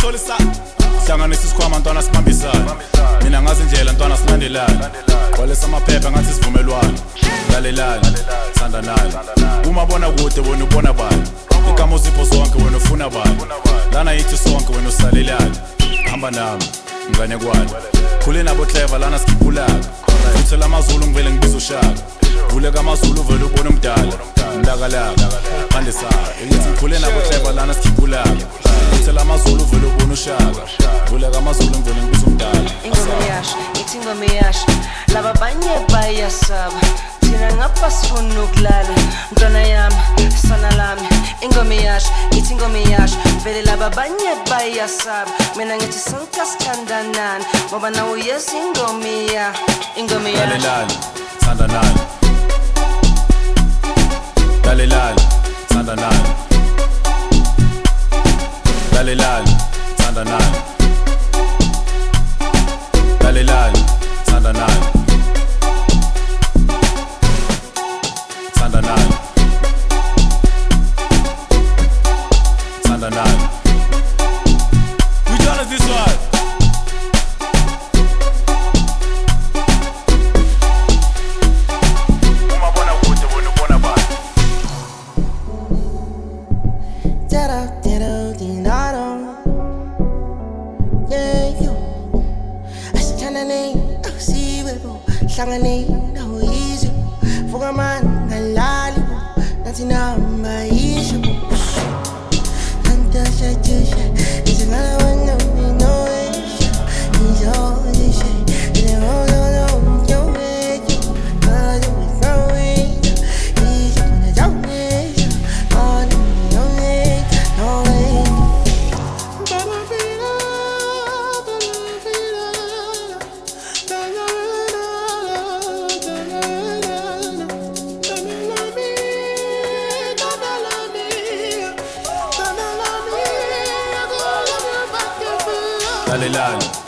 solisa hlanganisa isikhwama ntwana sibambisana mina ngazi indlela ntwana silandelana walesa amaphepha ngathi sivumelwano lalelani thandanani uma bona kude wena ubona bani igama uzipho zonke wena ufuna bani lana yithi sonke wena usalelani hamba nami ngane kwani khule nabo clever lana sikhiphulaka uthela amazulu ngivele ngibiza ushaka vuleka amazulu vele ubona umdala mlakalaka phande sa yithi khule nabo clever lana sikhiphulaka uthela amazulu vele ubona ushaka vuleka amazulu ngivele ngibiza umdala ingoma yasho laba banye bayasaba thina ngapha sifuna ukulala mntwana yami sana lami ingoma yasho ithi ingoma yasho vele laba banye bayasaba mina ngithi sonke sithandanani ngoba nawe yes ingoma yasho lalelani thandanani lalelani thandanani lalelani thandanani lalelani thandanani thandanani thandanani which one is this one uma bona kude wena ubona bani hlangane nawo izwe vuka mani ngalali nathi namba isho antasha tusha izingala wanga no isho izo isho ile no yo wejo bado no wejo izo na jawe on no wejo no wejo lalelani